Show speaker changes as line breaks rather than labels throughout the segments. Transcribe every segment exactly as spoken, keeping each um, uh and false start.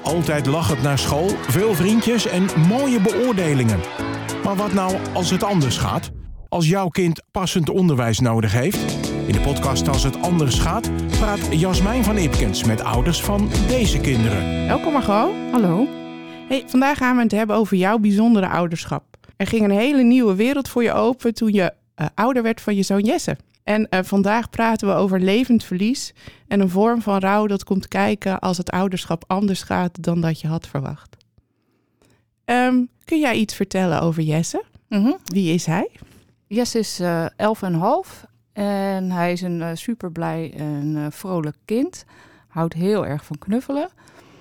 Altijd lachend naar school, veel vriendjes en mooie beoordelingen. Maar wat nou als het anders gaat? Als jouw kind passend onderwijs nodig heeft? In de podcast Als het anders gaat praat Jasmijn van Ipkens met ouders van deze kinderen.
Welkom Margot. Hallo. Hey, vandaag gaan we het hebben over jouw bijzondere ouderschap. Er ging een hele nieuwe wereld voor je open toen je uh, ouder werd van je zoon Jesse. En uh, vandaag praten we over levend verlies en een vorm van rouw dat komt kijken als het ouderschap anders gaat dan dat je had verwacht. Um, kun jij iets vertellen over Jesse?
Mm-hmm.
Wie is hij?
Jesse is uh, elf en half en hij is een uh, super blij en uh, vrolijk kind. Houdt heel erg van knuffelen.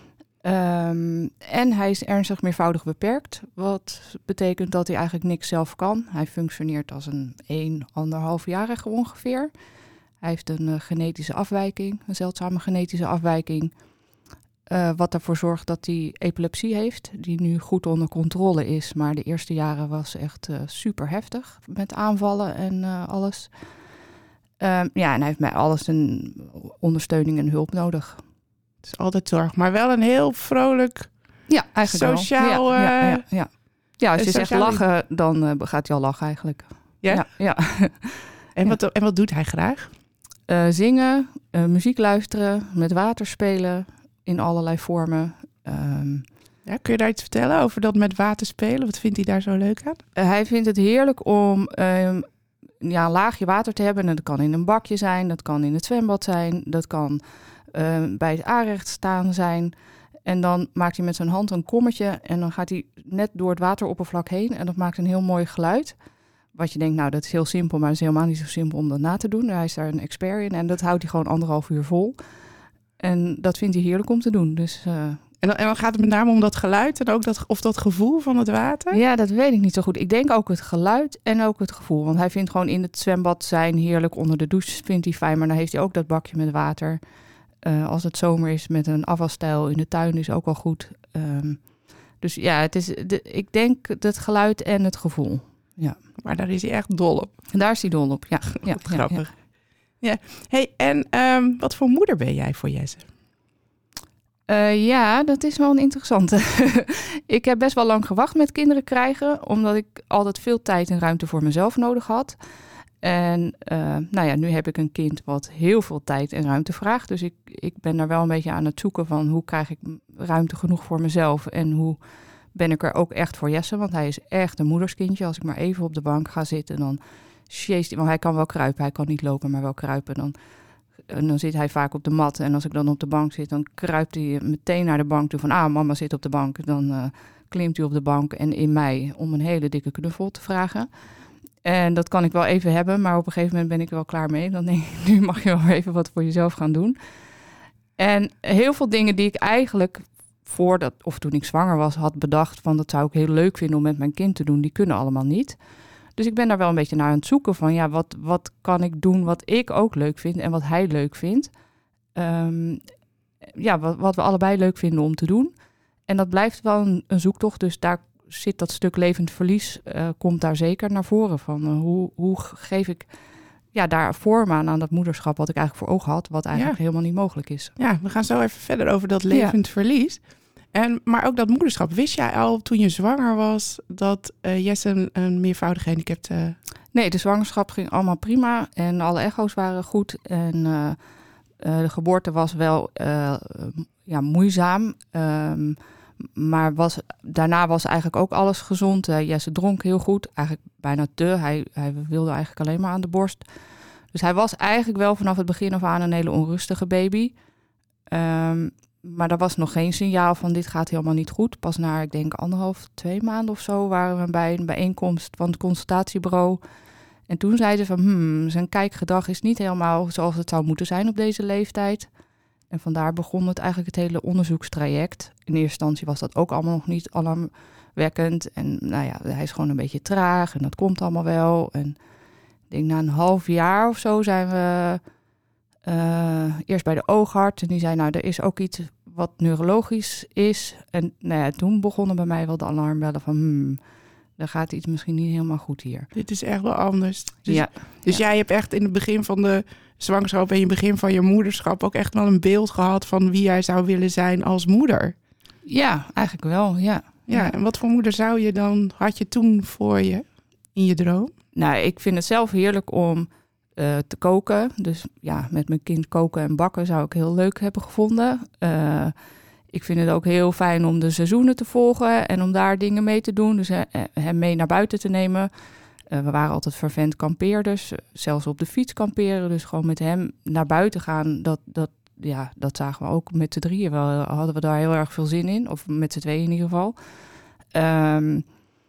Um, en hij is ernstig meervoudig beperkt, wat betekent dat hij eigenlijk niks zelf kan. Hij functioneert als een een, anderhalfjarige ongeveer. Hij heeft een uh, genetische afwijking, een zeldzame genetische afwijking, uh, wat ervoor zorgt dat hij epilepsie heeft, die nu goed onder controle is. Maar de eerste jaren was echt uh, super heftig met aanvallen en uh, alles. Um, ja, en hij heeft bij alles een ondersteuning en hulp nodig.
Het is altijd zorg, maar wel een heel vrolijk,
ja, eigenlijk
sociaal...
Ja, ja, ja, ja. ja, als je
sociaal...
zegt lachen, dan uh, gaat hij al lachen eigenlijk.
Ja?
Ja. ja.
En, wat, en wat doet hij graag?
Uh, zingen, uh, muziek luisteren, met water spelen in allerlei vormen. Um,
ja, kun je daar iets vertellen over dat met water spelen? Wat vindt hij daar zo leuk aan?
Uh, hij vindt het heerlijk om um, ja, een laagje water te hebben. En dat kan in een bakje zijn, dat kan in het zwembad zijn, dat kan... Uh, bij het aanrecht staan zijn. En dan maakt hij met zijn hand een kommetje en dan gaat hij net door het wateroppervlak heen en dat maakt een heel mooi geluid. Wat je denkt, nou dat is heel simpel, maar het is helemaal niet zo simpel om dat na te doen. Hij is daar een expert in en dat houdt hij gewoon anderhalf uur vol. En dat vindt hij heerlijk om te doen. Dus, uh...
en, dan, en dan gaat het met name om dat geluid en ook dat, of dat gevoel van het water?
Ja, dat weet ik niet zo goed. Ik denk ook het geluid en ook het gevoel. Want hij vindt gewoon in het zwembad zijn heerlijk, onder de douche vindt hij fijn, maar dan heeft hij ook dat bakje met water. Uh, als het zomer is met een afwasstijl in de tuin is ook al goed. Um, dus ja, het is de, ik denk het geluid en het gevoel. Ja.
Maar daar is hij echt dol op.
En daar is hij dol op, ja. ja
grappig. Ja, ja. Hey, en um, wat voor moeder ben jij voor Jesse?
Uh, ja, dat is wel een interessante. Ik heb best wel lang gewacht met kinderen krijgen, omdat ik altijd veel tijd en ruimte voor mezelf nodig had. En uh, nou ja, nu heb ik een kind wat heel veel tijd en ruimte vraagt. Dus ik, ik ben daar wel een beetje aan het zoeken van hoe krijg ik ruimte genoeg voor mezelf. En hoe ben ik er ook echt voor Jesse. Want hij is echt een moederskindje. Als ik maar even op de bank ga zitten, dan sjeest hij. Want hij kan wel kruipen. Hij kan niet lopen, maar wel kruipen. Dan, en dan zit hij vaak op de mat. En als ik dan op de bank zit, dan kruipt hij meteen naar de bank toe. Van ah, mama zit op de bank. Dan uh, klimt hij op de bank en in mij om een hele dikke knuffel te vragen. En dat kan ik wel even hebben, maar op een gegeven moment ben ik er wel klaar mee. Dan denk ik, nu mag je wel even wat voor jezelf gaan doen. En heel veel dingen die ik eigenlijk voordat, of toen ik zwanger was, had bedacht van dat zou ik heel leuk vinden om met mijn kind te doen, die kunnen allemaal niet. Dus ik ben daar wel een beetje naar aan het zoeken van, ja, wat, wat kan ik doen wat ik ook leuk vind en wat hij leuk vindt. Um, ja, wat, wat we allebei leuk vinden om te doen. En dat blijft wel een, een zoektocht, dus daar zit dat stuk levend verlies, uh, komt daar zeker naar voren van. Uh, hoe, hoe geef ik ja, daar vorm aan aan dat moederschap wat ik eigenlijk voor ogen had, wat eigenlijk ja. helemaal niet mogelijk is.
Ja, we gaan zo even verder over dat levend ja. verlies. En, maar ook dat moederschap. Wist jij al toen je zwanger was dat uh, Jesse een, een meervoudig gehandicapt... Uh...
Nee, de zwangerschap ging allemaal prima en alle echo's waren goed. En uh, uh, de geboorte was wel uh, ja, moeizaam. Um, Maar was, daarna was eigenlijk ook alles gezond. Uh, Jesse dronk heel goed, eigenlijk bijna te. Hij, hij wilde eigenlijk alleen maar aan de borst. Dus hij was eigenlijk wel vanaf het begin af aan een hele onrustige baby. Um, maar er was nog geen signaal van dit gaat helemaal niet goed. Pas na, ik denk anderhalf, twee maanden of zo waren we bij een bijeenkomst van het consultatiebureau. En toen zeiden ze van, hmm, zijn kijkgedrag is niet helemaal zoals het zou moeten zijn op deze leeftijd. En vandaar begon het eigenlijk het hele onderzoekstraject. In eerste instantie was dat ook allemaal nog niet alarmwekkend. En nou ja, hij is gewoon een beetje traag en dat komt allemaal wel. En ik denk na een half jaar of zo zijn we uh, eerst bij de oogarts. En die zei, nou, er is ook iets wat neurologisch is. En nou ja, toen begonnen bij mij wel de alarmbellen van... Hmm, er gaat iets misschien niet helemaal goed hier.
Dit is echt wel anders. Dus,
ja.
dus
ja.
jij hebt echt in het begin van de zwangerschap en in het begin van je moederschap ook echt wel een beeld gehad van wie jij zou willen zijn als moeder.
Ja, eigenlijk wel, ja.
Ja, en wat voor moeder zou je dan, had je toen voor je in je droom?
Nou, ik vind het zelf heerlijk om uh, te koken. Dus ja, met mijn kind koken en bakken zou ik heel leuk hebben gevonden. Uh, ik vind het ook heel fijn om de seizoenen te volgen en om daar dingen mee te doen. Dus uh, hem mee naar buiten te nemen. Uh, we waren altijd fervent kampeerders, zelfs op de fiets kamperen. Dus gewoon met hem naar buiten gaan, dat, dat, ja, dat zagen we ook met z'n drieën wel. Hadden we daar heel erg veel zin in, of met z'n tweeën in ieder geval. Um,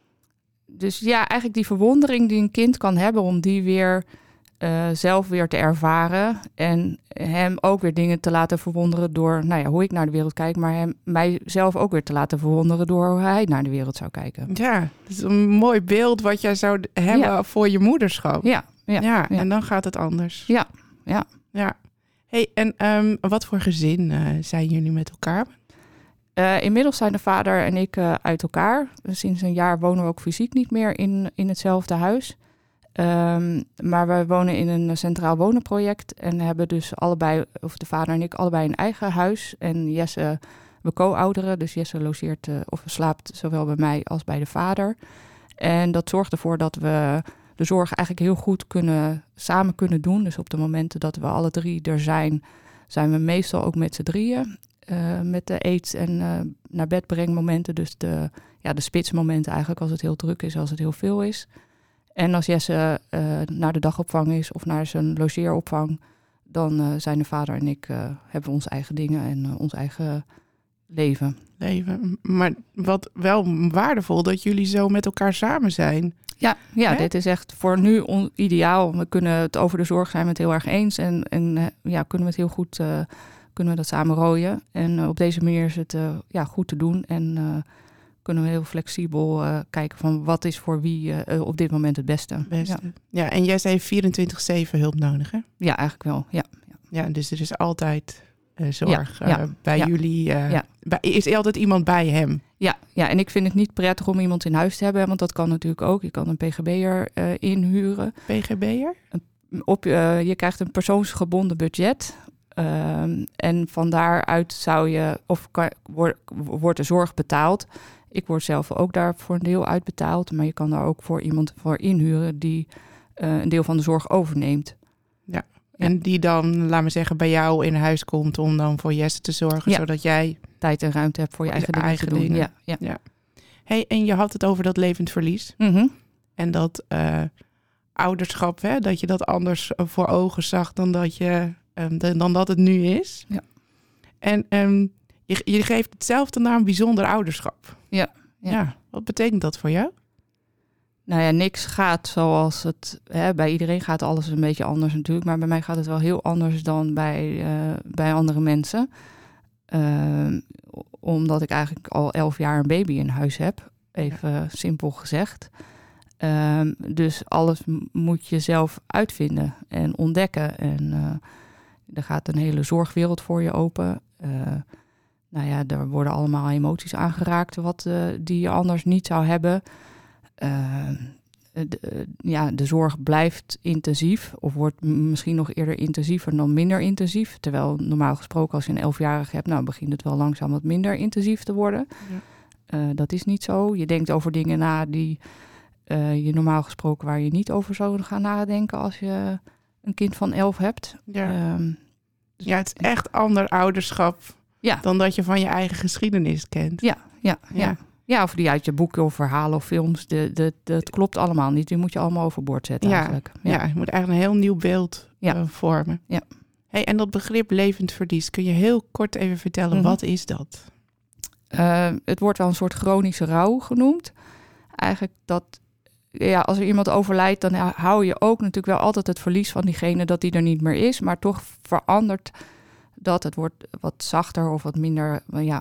dus ja, eigenlijk die verwondering die een kind kan hebben om die weer uh, zelf weer te ervaren. En hem ook weer dingen te laten verwonderen door nou ja, hoe ik naar de wereld kijk. Maar hem, mijzelf ook weer te laten verwonderen door hoe hij naar de wereld zou kijken.
Ja, dat is een mooi beeld wat jij zou hebben ja. voor je moederschap.
Ja, ja,
ja,
ja.
En dan gaat het anders.
Ja, ja.
ja. Hey, en um, wat voor gezin uh, zijn jullie met elkaar?
Uh, inmiddels zijn de vader en ik uh, uit elkaar. Sinds een jaar wonen we ook fysiek niet meer in, in hetzelfde huis. Um, maar we wonen in een centraal wonenproject en hebben dus allebei, of de vader en ik, allebei een eigen huis. En Jesse, we co-ouderen, dus Jesse logeert uh, of slaapt zowel bij mij als bij de vader. En dat zorgt ervoor dat we de zorg eigenlijk heel goed kunnen, samen kunnen doen. Dus op de momenten dat we alle drie er zijn, zijn we meestal ook met z'n drieën. Uh, met de eet- en uh, naar bed brengmomenten. Dus de, ja, de spitsmomenten eigenlijk als het heel druk is, als het heel veel is. En als Jesse uh, naar de dagopvang is of naar zijn logeeropvang, dan uh, zijn de vader en ik uh, hebben onze eigen dingen en uh, ons eigen leven.
Leven. Maar wat wel waardevol dat jullie zo met elkaar samen zijn.
Ja, ja, dit is echt voor nu on- ideaal. We kunnen het over de zorg zijn we het heel erg eens. En, en uh, ja, kunnen we het heel goed, uh, kunnen we dat samen rooien. En uh, op deze manier is het uh, ja, goed te doen. En uh, kunnen we heel flexibel uh, kijken van wat is voor wie uh, op dit moment het beste.
beste. Ja. ja, en jij zei vierentwintig zeven hulp nodig, hè?
Ja, eigenlijk wel, ja.
Ja, ja dus er is altijd uh, zorg
ja,
uh,
ja,
bij
ja.
jullie. Uh,
ja.
bij, is er altijd iemand bij hem?
Ja, ja, en ik vind het niet prettig om iemand in huis te hebben, want dat kan natuurlijk ook. Je kan een P G B'er uh, inhuren.
P G B'er?
Op, uh, je krijgt een persoonsgebonden budget. Uh, en van daaruit zou je, of kan, word, wordt de zorg betaald. Ik word zelf ook daar voor een deel uitbetaald. Maar je kan daar ook voor iemand voor inhuren die uh, een deel van de zorg overneemt.
Ja, en die dan, laat me zeggen, bij jou in huis komt om dan voor Jesse te zorgen.
Ja.
Zodat jij
tijd en ruimte hebt voor je eigen,
eigen
dingen te
dingen.
doen. Ja, ja.
Ja. Hey, en je had het over dat levend verlies.
Mm-hmm.
En dat uh, ouderschap, hè, dat je dat anders voor ogen zag dan dat, je, um, de, dan dat het nu is.
Ja.
En um, je, je geeft hetzelfde naam bijzonder ouderschap.
Ja, ja.
ja. Wat betekent dat voor jou?
Nou ja, niks gaat zoals het... Hè, bij iedereen gaat alles een beetje anders natuurlijk. Maar bij mij gaat het wel heel anders dan bij, uh, bij andere mensen. Uh, omdat ik eigenlijk al elf jaar een baby in huis heb. Even ja. simpel gezegd. Uh, dus alles moet je zelf uitvinden en ontdekken. En uh, er gaat een hele zorgwereld voor je open. Uh, nou ja, er worden allemaal emoties aangeraakt wat, uh, die je anders niet zou hebben. Uh, de, uh, ja, de zorg blijft intensief. Of wordt m- misschien nog eerder intensiever dan minder intensief. Terwijl normaal gesproken als je een elfjarige hebt, nou begint het wel langzaam wat minder intensief te worden. Ja. Uh, dat is niet zo. Je denkt over dingen na die uh, je normaal gesproken waar je niet over zou gaan nadenken als je een kind van elf hebt.
Ja, um, ja het is echt ander ouderschap ja. dan dat je van je eigen geschiedenis kent.
Ja, ja, ja.
ja.
Ja, of die uit je boeken of verhalen of films. De, de, de, dat klopt allemaal niet. Die moet je allemaal overboord zetten
ja,
eigenlijk. Ja.
ja, je moet eigenlijk een heel nieuw beeld ja. uh, vormen.
Ja.
Hey, en dat begrip levend verlies, kun je heel kort even vertellen, mm-hmm. wat is dat?
Uh, het wordt wel een soort chronische rouw genoemd. Eigenlijk dat, ja, als er iemand overlijdt, dan hou je ook natuurlijk wel altijd het verlies van diegene dat die er niet meer is. Maar toch verandert dat. Het wordt wat zachter of wat minder, ja...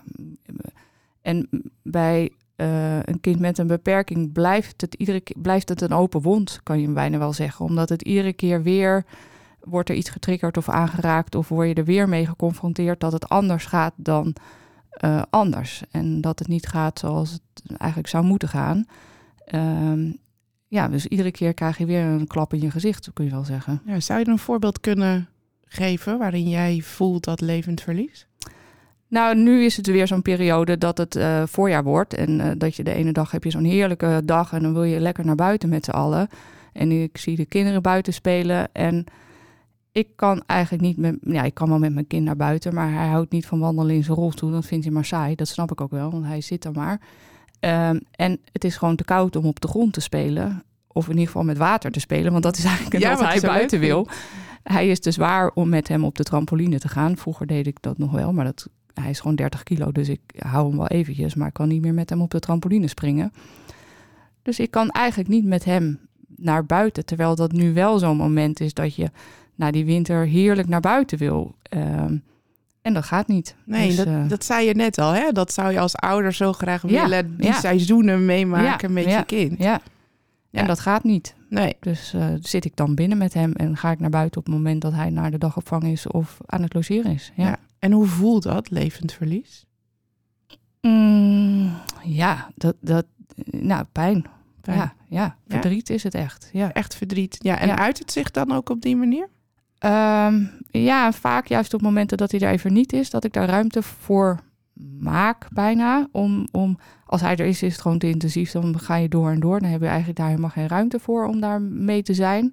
En bij uh, een kind met een beperking blijft het, iedere keer, blijft het een open wond, kan je bijna wel zeggen. Omdat het iedere keer weer wordt er iets getriggerd of aangeraakt of word je er weer mee geconfronteerd dat het anders gaat dan uh, anders. En dat het niet gaat zoals het eigenlijk zou moeten gaan. Um, ja, dus iedere keer krijg je weer een klap in je gezicht, kun je wel zeggen.
Ja, zou je een voorbeeld kunnen geven waarin jij voelt dat levend verlies?
Nou, nu is het weer zo'n periode dat het uh, voorjaar wordt. En uh, dat je de ene dag heb je zo'n heerlijke dag en dan wil je lekker naar buiten met z'n allen. En ik zie de kinderen buiten spelen. En ik kan eigenlijk niet met... Ja, ik kan wel met mijn kind naar buiten, maar hij houdt niet van wandelen in zijn rolstoel. Dat vindt hij maar saai. Dat snap ik ook wel, want hij zit er maar. Um, en het is gewoon te koud om op de grond te spelen. Of in ieder geval met water te spelen. Want dat is eigenlijk ja, wat hij buiten wil. Hij is te zwaar om met hem op de trampoline te gaan. Vroeger deed ik dat nog wel, maar dat, hij is gewoon dertig kilo. Dus ik hou hem wel eventjes, maar ik kan niet meer met hem op de trampoline springen. Dus ik kan eigenlijk niet met hem naar buiten. Terwijl dat nu wel zo'n moment is dat je na die winter heerlijk naar buiten wil. Um, en dat gaat niet.
Nee,
dus,
dat,
uh,
dat zei je net al. Hè? Dat zou je als ouder zo graag
ja,
willen. Die
ja.
seizoenen meemaken
ja,
met
ja,
je kind.
Ja.
Ja.
En dat gaat niet.
Nee.
Dus uh, zit ik dan binnen met hem en ga ik naar buiten op het moment dat hij naar de dagopvang is of aan het logeren is. Ja.
Ja. En hoe voelt dat, levend verlies?
Mm, ja, dat, dat, nou, pijn.
pijn.
Ja, ja, verdriet ja? is het echt. Ja.
Echt verdriet. Ja, en
ja.
uit het zich dan ook op die manier?
Um, ja, vaak juist op momenten dat hij er even niet is, dat ik daar ruimte voor maak bijna. Om, om, als hij er is, is het gewoon te intensief. Dan ga je door en door. Dan heb je eigenlijk daar helemaal geen ruimte voor om daar mee te zijn.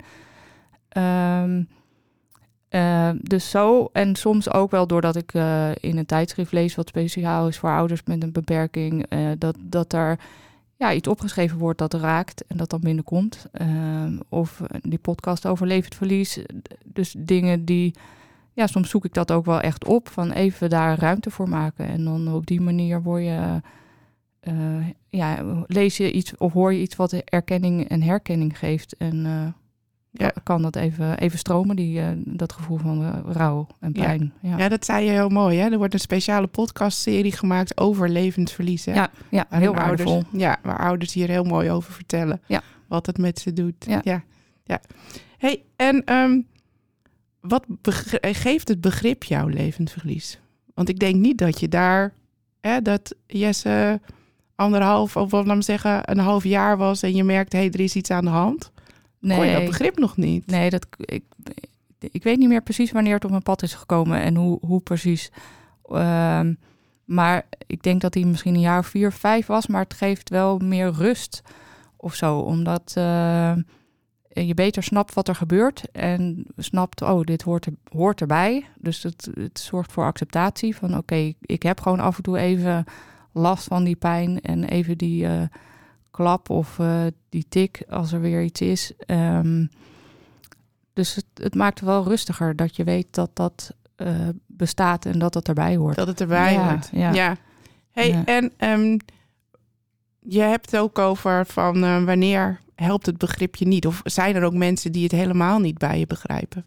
Um, uh, dus zo. En soms ook wel doordat ik uh, in een tijdschrift lees wat speciaal is voor ouders met een beperking. Uh, dat, dat er ja, iets opgeschreven wordt dat raakt en dat dan binnenkomt. Uh, of die podcast over levend verlies. Dus dingen die... Ja, soms zoek ik dat ook wel echt op. Van even daar ruimte voor maken. En dan op die manier word je... Uh, ja, lees je iets of hoor je iets wat erkenning en herkenning geeft. En uh, ja. kan dat even, even stromen, die, uh, dat gevoel van uh, rouw en pijn.
Ja.
Ja.
ja, dat zei je heel mooi. Hè? Er wordt een speciale podcastserie gemaakt over levend verlies. Hè?
Ja, ja, heel waardevol.
Ouders, ja, waar ouders hier heel mooi over vertellen.
Ja.
Wat het met ze doet.
Ja.
ja. ja. Hey, en... Um, Wat begre- geeft het begrip jouw levend verlies? Want ik denk niet dat je daar, hè, dat Jesse anderhalf, of laat maar zeggen, een half jaar was en je merkt, hé, hey, er is iets aan de hand.
Nee.
Kon je dat begrip nog niet?
Nee, dat, ik, ik weet niet meer precies wanneer het op mijn pad is gekomen en hoe, hoe precies. Um, maar ik denk dat hij misschien een jaar of vier, vijf was, maar het geeft wel meer rust of zo, omdat... Uh, je beter snapt wat er gebeurt en snapt, oh, dit hoort, er, hoort erbij. Dus het, het zorgt voor acceptatie van, oké, okay, ik heb gewoon af en toe even last van die pijn en even die uh, klap of uh, die tik als er weer iets is. Um, dus het, het maakt het wel rustiger dat je weet dat dat uh, bestaat en dat het erbij hoort.
Dat het erbij
ja,
hoort.
Ja.
ja. Hey,
ja.
En um, je hebt het ook over van uh, wanneer... helpt het begrip je niet? Of zijn er ook mensen die het helemaal niet bij je begrijpen?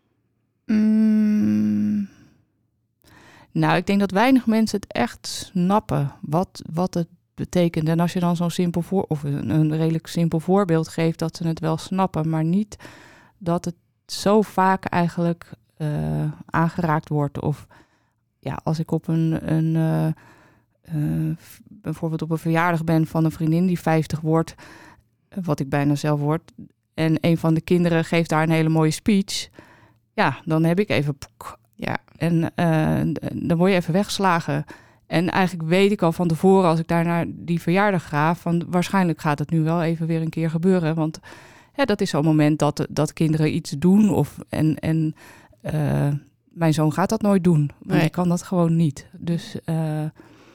Mm, nou, ik denk dat weinig mensen het echt snappen wat, wat het betekent. En als je dan zo'n simpel voor, of een, een redelijk simpel voorbeeld geeft, dat ze het wel snappen, maar niet dat het zo vaak eigenlijk uh, aangeraakt wordt. Of ja, als ik op een, een uh, uh, bijvoorbeeld op een verjaardag ben van een vriendin die vijftig wordt, wat ik bijna zelf word, en een van de kinderen geeft daar een hele mooie speech, ja, dan heb ik even... Ja. En uh, dan word je even weggeslagen. En eigenlijk weet ik al van tevoren, als ik daar naar die verjaardag ga, van waarschijnlijk gaat het nu wel even weer een keer gebeuren. Want ja, dat is zo'n moment dat, dat kinderen iets doen. Of, en en uh, mijn zoon gaat dat nooit doen. Want
nee.
hij kan dat gewoon niet. Dus... Uh,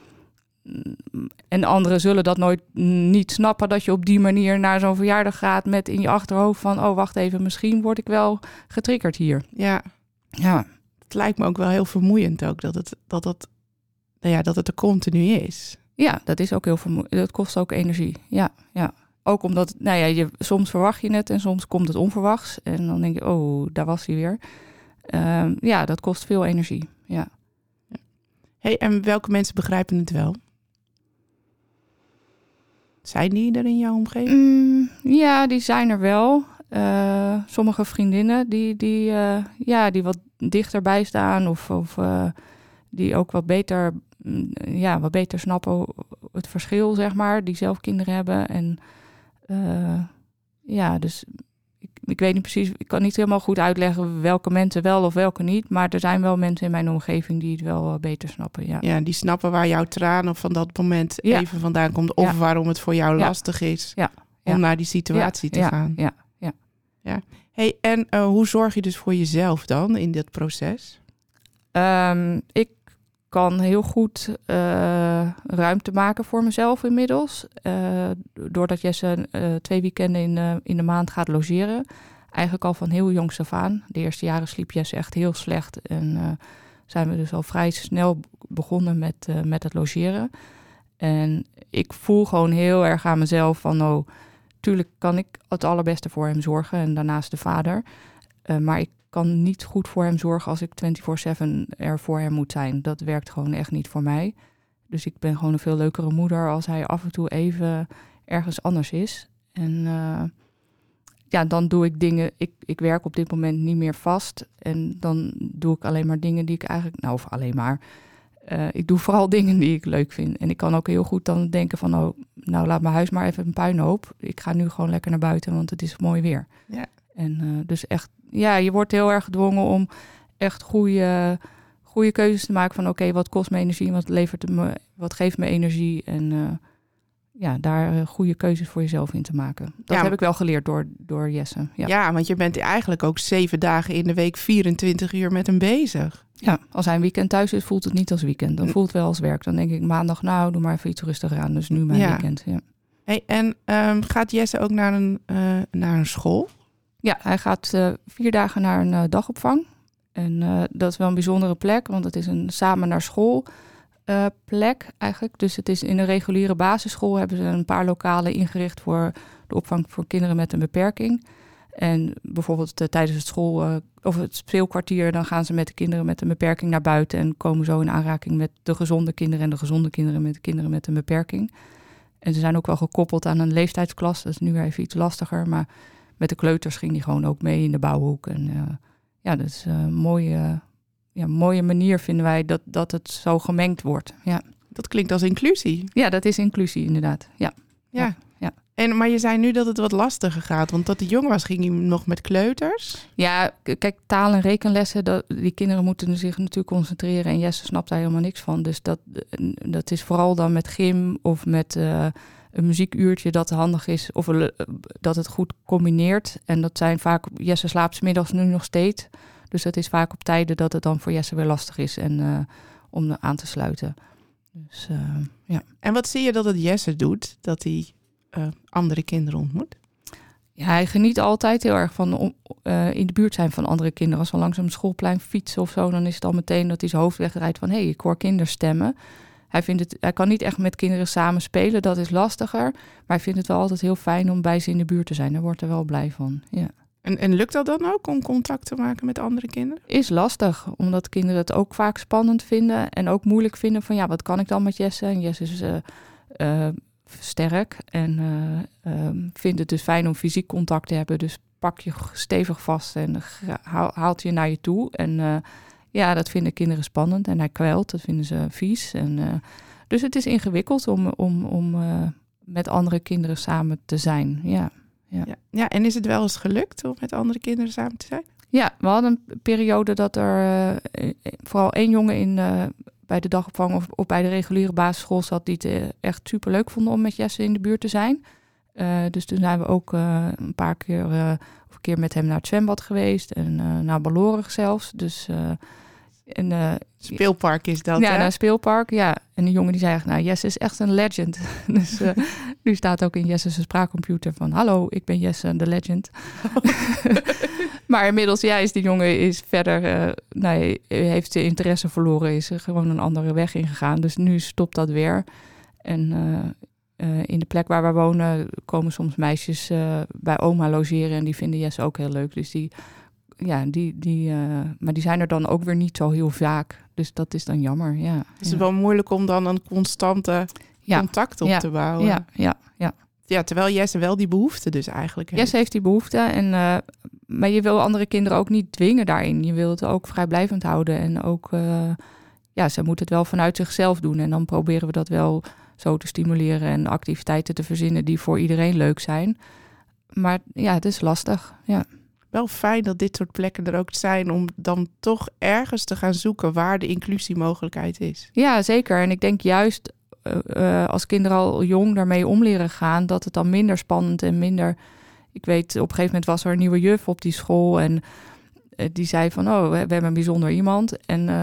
en anderen zullen dat nooit niet snappen, dat je op die manier naar zo'n verjaardag gaat met in je achterhoofd van, oh, wacht even, misschien word ik wel getriggerd hier.
Ja.
Ja.
Het lijkt me ook wel heel vermoeiend ook, dat het, dat het, nou ja, dat het er continu is.
Ja, dat is ook heel vermoeiend. Dat kost ook energie. Ja, ja. Ook omdat, nou ja, je, soms verwacht je het en soms komt het onverwachts. En dan denk je, oh, daar was hij weer. Um, ja, dat kost veel energie. Ja.
Hey, en welke mensen begrijpen het wel? Zijn die er in jouw omgeving?
Mm, ja, die zijn er wel. Uh, sommige vriendinnen die, die, uh, ja, die wat dichterbij staan of, of uh, die ook wat beter, ja, wat beter snappen het verschil, zeg maar, die zelf kinderen hebben. En uh, ja, dus ik, ik weet niet precies, ik kan niet helemaal goed uitleggen welke mensen wel of welke niet. Maar er zijn wel mensen in mijn omgeving die het wel uh, beter snappen. Ja.
ja, die snappen waar jouw tranen van dat moment ja. even vandaan komt. Of ja. waarom het voor jou ja. lastig is
ja.
om
ja.
naar die situatie
ja.
te gaan.
Ja, ja.
ja. Hey, en uh, hoe zorg je dus voor jezelf dan in dit proces?
Um, ik kan heel goed uh, ruimte maken voor mezelf inmiddels. Uh, doordat Jesse uh, twee weekenden in, uh, in de maand gaat logeren. Eigenlijk al van heel jongs af aan. De eerste jaren sliep Jesse echt heel slecht. En uh, zijn we dus al vrij snel begonnen met, uh, met het logeren. En ik voel gewoon heel erg aan mezelf van... oh, tuurlijk kan ik het allerbeste voor hem zorgen. En daarnaast de vader. Uh, maar ik kan niet goed voor hem zorgen als ik vierentwintig zeven er voor hem moet zijn. Dat werkt gewoon echt niet voor mij. Dus ik ben gewoon een veel leukere moeder als hij af en toe even ergens anders is. En uh, ja, dan doe ik dingen... Ik, ik werk op dit moment niet meer vast. En dan doe ik alleen maar dingen die ik eigenlijk... Nou, of alleen maar... Uh, ik doe vooral dingen die ik leuk vind. En ik kan ook heel goed dan denken van... oh, nou, laat mijn huis maar even een puinhoop. Ik ga nu gewoon lekker naar buiten, want het is mooi weer.
Ja.
En uh, dus echt... Ja, je wordt heel erg gedwongen om echt goede, goede keuzes te maken van... oké, okay, wat kost me energie, wat levert me, wat geeft me energie... en uh, ja, daar uh, goede keuzes voor jezelf in te maken. Dat
ja,
heb ik wel geleerd door, door Jesse. Ja.
ja, want je bent eigenlijk ook zeven dagen in de week... vierentwintig uur met hem bezig.
Ja, als hij een weekend thuis is, voelt het niet als weekend. Dan voelt het wel als werk. Dan denk ik maandag, nou, doe maar even iets rustiger aan. Dus nu mijn ja. weekend, ja.
Hey, en um, gaat Jesse ook naar een, uh, naar een school?
Ja, hij gaat uh, vier dagen naar een uh, dagopvang. En uh, dat is wel een bijzondere plek, want het is een samen naar school uh, plek eigenlijk. Dus het is in een reguliere basisschool hebben ze een paar lokalen ingericht voor de opvang voor kinderen met een beperking. En bijvoorbeeld uh, tijdens het school uh, of het speelkwartier, dan gaan ze met de kinderen met een beperking naar buiten en komen zo in aanraking met de gezonde kinderen en de gezonde kinderen met de kinderen met een beperking. En ze zijn ook wel gekoppeld aan een leeftijdsklas. Dat is nu weer even iets lastiger, maar met de kleuters ging die gewoon ook mee in de bouwhoek. En uh, ja, dat is een mooie, ja, mooie manier vinden wij dat, dat het zo gemengd wordt. Ja.
Dat klinkt als inclusie.
Ja, dat is inclusie inderdaad. Ja.
Ja.
ja. ja.
En, maar je zei nu dat het wat lastiger gaat. Want dat hij jong was, ging hij nog met kleuters?
Ja, k- kijk, taal- en rekenlessen, dat, die kinderen moeten zich natuurlijk concentreren. En Jesse snapt daar helemaal niks van. Dus dat, dat is vooral dan met gym of met... Uh, een muziekuurtje dat handig is of uh, dat het goed combineert. En dat zijn vaak, Jesse slaapt 's middags nu nog steeds. Dus dat is vaak op tijden dat het dan voor Jesse weer lastig is en uh, om aan te sluiten. Dus, uh, ja.
En wat zie je dat het Jesse doet, dat hij uh, andere kinderen ontmoet?
Ja, hij geniet altijd heel erg van om, uh, in de buurt zijn van andere kinderen. Als we langs een schoolplein fietsen of zo, dan is het al meteen dat hij zijn hoofd wegdraait van... hé, hey, ik hoor kinderstemmen. Hij, vindt het, hij kan niet echt met kinderen samen spelen, dat is lastiger. Maar hij vindt het wel altijd heel fijn om bij ze in de buurt te zijn. Daar wordt er wel blij van, ja.
En, en lukt dat dan ook om contact te maken met andere kinderen?
Is lastig, omdat kinderen het ook vaak spannend vinden. En ook moeilijk vinden van, ja, wat kan ik dan met Jesse? En Jesse is uh, uh, sterk en uh, uh, vindt het dus fijn om fysiek contact te hebben. Dus pak je stevig vast en haalt je naar je toe. En... Uh, Ja, dat vinden kinderen spannend en hij kwelt, dat vinden ze vies. En, uh, dus het is ingewikkeld om, om, om uh, met andere kinderen samen te zijn. Ja, ja.
Ja, ja, en is het wel eens gelukt om met andere kinderen samen te zijn?
Ja, we hadden een periode dat er uh, vooral één jongen in, uh, bij de dagopvang of, of bij de reguliere basisschool zat... die het uh, echt superleuk vonden om met Jesse in de buurt te zijn. Uh, dus toen zijn we ook uh, een paar keer... Uh, of een keer met hem naar het zwembad geweest en uh, naar Ballorig zelfs. Dus... Uh, En, uh,
speelpark is dat,
Ja,
hè?
naar een speelpark, ja. En die jongen die zei echt, nou, Jesse is echt een legend. Dus uh, nu staat ook in Jesse's spraakcomputer van... hallo, ik ben Jesse, de legend. Maar inmiddels, ja, is die jongen is verder... Uh, nee, heeft de interesse verloren, is er gewoon een andere weg ingegaan. Dus nu stopt dat weer. En uh, uh, in de plek waar we wonen komen soms meisjes uh, bij oma logeren... en die vinden Jesse ook heel leuk, dus die... Ja, die, die, uh, maar die zijn er dan ook weer niet zo heel vaak. Dus dat is dan jammer, ja.
Het is
ja.
wel moeilijk om dan een constante
ja.
contact op
ja.
te bouwen.
Ja, ja, ja.
Ja, terwijl Jesse wel die behoefte dus eigenlijk heeft.
Jesse heeft die behoefte. En, uh, maar je wil andere kinderen ook niet dwingen daarin. Je wil het ook vrijblijvend houden. En ook, uh, ja, ze moeten het wel vanuit zichzelf doen. En dan proberen we dat wel zo te stimuleren en activiteiten te verzinnen die voor iedereen leuk zijn. Maar ja, het is lastig, ja.
wel fijn dat dit soort plekken er ook zijn om dan toch ergens te gaan zoeken waar de inclusiemogelijkheid is.
Ja, zeker. En ik denk juist uh, uh, als kinderen al jong daarmee om leren gaan, dat het dan minder spannend en minder... Ik weet, op een gegeven moment was er een nieuwe juf op die school en uh, die zei van, oh, we, we hebben een bijzonder iemand. En uh,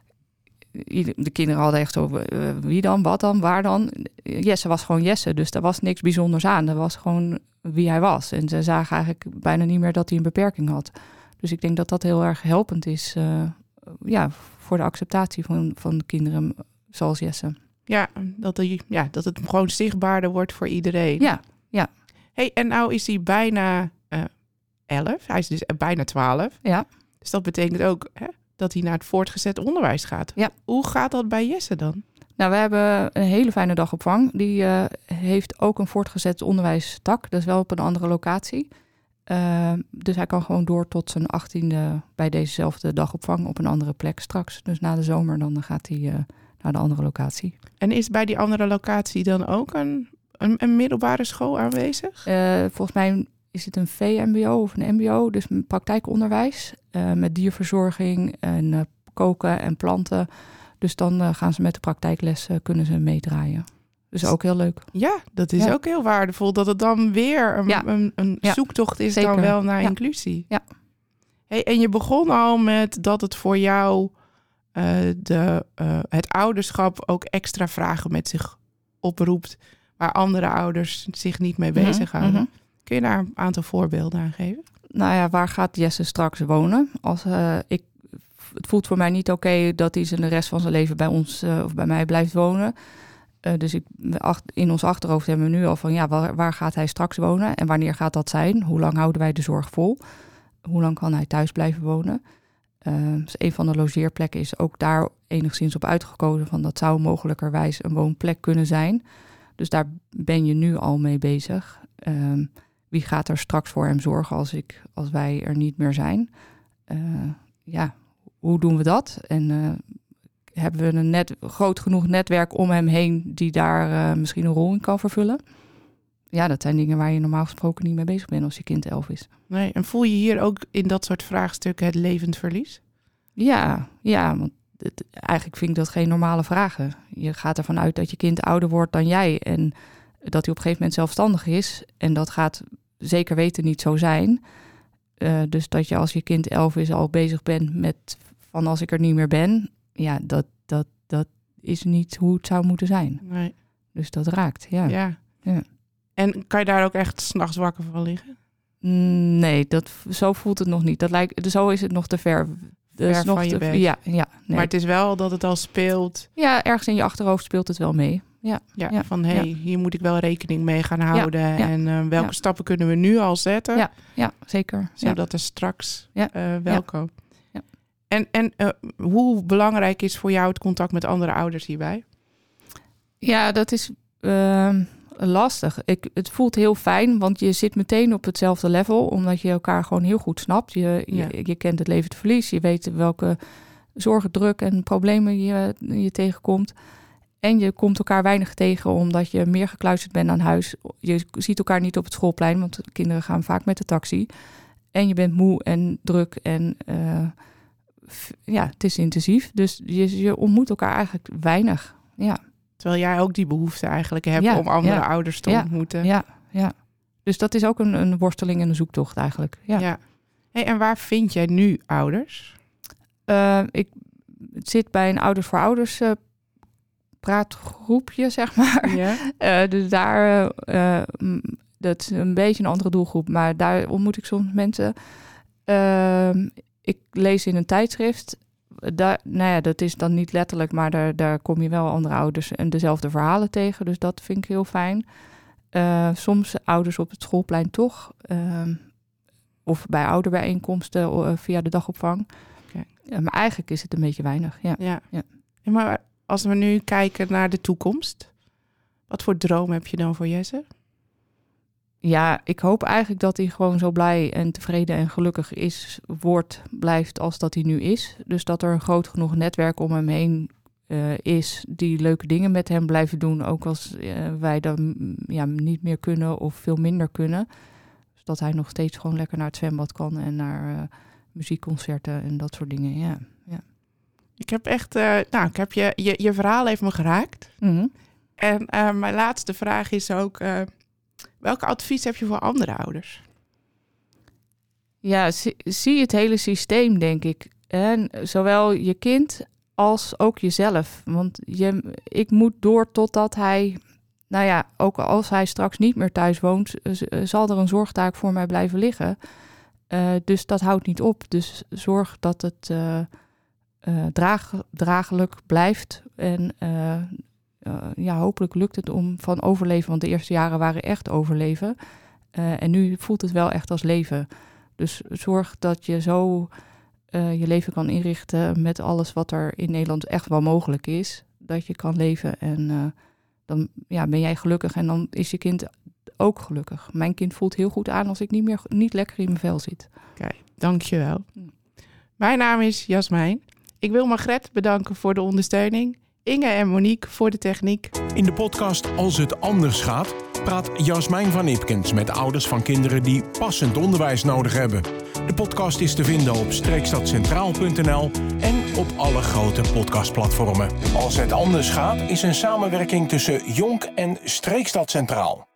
de kinderen hadden echt zo, uh, wie dan, wat dan, waar dan? Jesse was gewoon Jesse, dus daar was niks bijzonders aan. Dat was gewoon wie hij was. En ze zagen eigenlijk bijna niet meer dat hij een beperking had. Dus ik denk dat dat heel erg helpend is uh, ja, voor de acceptatie van, van kinderen zoals Jesse.
Ja dat, die, ja, dat het gewoon zichtbaarder wordt voor iedereen.
Ja, ja.
Hey, en nou is hij bijna uh, elf. Hij is dus bijna twaalf.
Ja.
Dus dat betekent ook hè, dat hij naar het voortgezet onderwijs gaat.
Ja.
Hoe gaat dat bij Jesse dan?
Nou, we hebben een hele fijne dagopvang. Die uh, heeft ook een voortgezet onderwijstak. Dat is wel op een andere locatie. Uh, dus hij kan gewoon door tot zijn achttiende bij dezezelfde dagopvang op een andere plek straks. Dus na de zomer dan gaat hij uh, naar de andere locatie.
En is bij die andere locatie dan ook een, een, een middelbare school aanwezig?
Uh, volgens mij is het een V M B O of een M B O, dus een praktijkonderwijs. Uh, met dierverzorging en uh, koken en planten. Dus dan uh, gaan ze met de praktijkles uh, kunnen ze meedraaien. Dus ook heel leuk.
Ja, dat is
ja.
ook heel waardevol. Dat het dan weer een,
ja.
een, een
ja.
zoektocht is
Zeker.
dan wel naar
ja.
inclusie.
Ja.
Hey, en je begon al met dat het voor jou uh, de, uh, het ouderschap ook extra vragen met zich oproept. Waar andere ouders zich niet mee
Mm-hmm.
bezighouden.
Mm-hmm.
Kun je daar een aantal voorbeelden aan geven?
Nou ja, waar gaat Jesse straks wonen? Als, uh, ik, het voelt voor mij niet oké okay dat hij zijn de rest van zijn leven bij ons uh, of bij mij blijft wonen. Uh, dus ik, in ons achterhoofd hebben we nu al van ja, waar, waar gaat hij straks wonen? En wanneer gaat dat zijn? Hoe lang houden wij de zorg vol? Hoe lang kan hij thuis blijven wonen? Uh, dus een van de logeerplekken is ook daar enigszins op uitgekozen van dat zou mogelijkerwijs een woonplek kunnen zijn. Dus daar ben je nu al mee bezig. Uh, wie gaat er straks voor hem zorgen als, ik, als wij er niet meer zijn? Uh, ja, hoe doen we dat? En uh, hebben we een net, groot genoeg netwerk om hem heen die daar uh, misschien een rol in kan vervullen? Ja, dat zijn dingen waar je normaal gesproken niet mee bezig bent als je kind elf is.
Nee, en voel je hier ook in dat soort vraagstukken het levend verlies?
Ja, ja, want het, eigenlijk vind ik dat geen normale vragen. Je gaat ervan uit dat je kind ouder wordt dan jij en dat hij op een gegeven moment zelfstandig is. En dat gaat zeker weten niet zo zijn. Uh, dus dat je als je kind elf is al bezig bent met van als ik er niet meer ben. Ja, dat, dat, dat is niet hoe het zou moeten zijn.
Nee.
Dus dat raakt, ja.
ja.
ja.
En kan je daar ook echt 's nachts wakker van liggen?
Nee, dat, zo voelt het nog niet. Dat lijkt, zo is het nog te ver.
Ver
is nog
van je
te,
bed.
ja, ja, nee.
Maar het is wel dat het al speelt.
Ja, ergens in je achterhoofd speelt het wel mee. Ja,
ja,
ja
van hé, hey,
ja.
hier moet ik wel rekening mee gaan houden.
Ja, ja,
en uh, welke
ja.
stappen kunnen we nu al zetten?
Ja, ja zeker.
Zodat
ja.
er straks
ja.
uh, welkom.
Ja.
En, en uh, hoe belangrijk is voor jou het contact met andere ouders hierbij?
Ja, dat is uh, lastig. Ik, het voelt heel fijn, want je zit meteen op hetzelfde level, omdat je elkaar gewoon heel goed snapt. Je, je,
Ja.
je kent het levend verlies, je weet welke zorgen, druk en problemen je, je tegenkomt. En je komt elkaar weinig tegen, omdat je meer gekluisterd bent aan huis. Je ziet elkaar niet op het schoolplein, want de kinderen gaan vaak met de taxi. En je bent moe en druk en uh, f- ja, het is intensief. Dus je, je ontmoet elkaar eigenlijk weinig, ja.
Terwijl jij ook die behoefte eigenlijk hebt
Ja,
om andere
ja.
ouders te
Ja,
ontmoeten.
Ja, ja. Dus dat is ook een, een worsteling en een zoektocht eigenlijk. Ja.
ja. Hey, en waar vind jij nu ouders?
Uh, ik zit bij een Ouders voor Ouders uh, praatgroepje, zeg maar.
Ja.
Uh, dus daar, uh, dat is een beetje een andere doelgroep, maar daar ontmoet ik soms mensen. Uh, ik lees in een tijdschrift. Daar, nou ja, dat is dan niet letterlijk, maar daar, daar kom je wel andere ouders en dezelfde verhalen tegen. Dus dat vind ik heel fijn. Uh, soms ouders op het schoolplein toch. Uh, of bij ouderbijeenkomsten uh, via de dagopvang.
Okay.
Uh, maar eigenlijk is het een beetje weinig. Ja.
Ja.
Ja.
Ja, maar als we nu kijken naar de toekomst, wat voor droom heb je dan voor Jesse?
Ja, ik hoop eigenlijk dat hij gewoon zo blij en tevreden en gelukkig is, wordt, blijft als dat hij nu is. Dus dat er een groot genoeg netwerk om hem heen uh, is die leuke dingen met hem blijven doen. Ook als uh, wij dan ja, niet meer kunnen of veel minder kunnen. Dus dat hij nog steeds gewoon lekker naar het zwembad kan en naar uh, muziekconcerten en dat soort dingen. Ja, ja.
Ik heb echt, uh, nou, ik heb je, je, je verhaal heeft me geraakt.
Mm-hmm.
En uh, mijn laatste vraag is ook, uh, welke advies heb je voor andere ouders?
Ja, zie, zie het hele systeem, denk ik. En zowel je kind als ook jezelf. Want je, ik moet door totdat hij, nou ja, ook als hij straks niet meer thuis woont, zal er een zorgtaak voor mij blijven liggen. Uh, dus dat houdt niet op. Dus zorg dat het uh, uh, draag, draaglijk blijft. En uh, uh, ja, hopelijk lukt het om van overleven. Want de eerste jaren waren echt overleven. Uh, en nu voelt het wel echt als leven. Dus zorg dat je zo uh, je leven kan inrichten met alles wat er in Nederland echt wel mogelijk is. Dat je kan leven en uh, dan ja, ben jij gelukkig en dan is je kind ook gelukkig. Mijn kind voelt heel goed aan als ik niet meer niet lekker in mijn vel zit.
Oké, dankjewel. Hm. Mijn naam is Jasmijn. Ik wil Margret bedanken voor de ondersteuning. Inge en Monique voor de techniek.
In de podcast Als het anders gaat praat Jasmijn van Ipkens met ouders van kinderen die passend onderwijs nodig hebben. De podcast is te vinden op streekstadcentraal punt n l en op alle grote podcastplatformen. Als het anders gaat is een samenwerking tussen Jonk en Streekstad Centraal.